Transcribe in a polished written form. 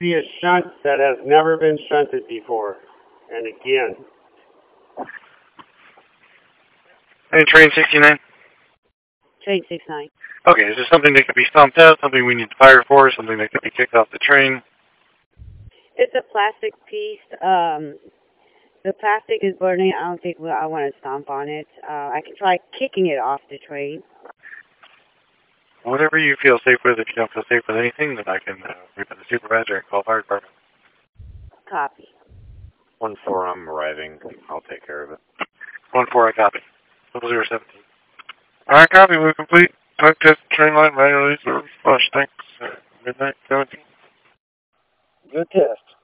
Be a shunt that has never been shunted before. And again. Hey, train 69. Train 69. Okay, is this something that could be stomped out, something we need to fire for, something that could be kicked off the train? It's a plastic piece. The plastic is burning. I don't think I want to stomp on it. I can try kicking it off the train. Whatever you feel safe with. If you don't feel safe with anything, then I can reach the supervisor and call fire department. Copy. 1-4, I'm arriving. I'll take care of it. 1-4, I copy. 017. Alright, copy. We're complete. Type test train line manually. Flush. Thanks. Midnight 17. Good test.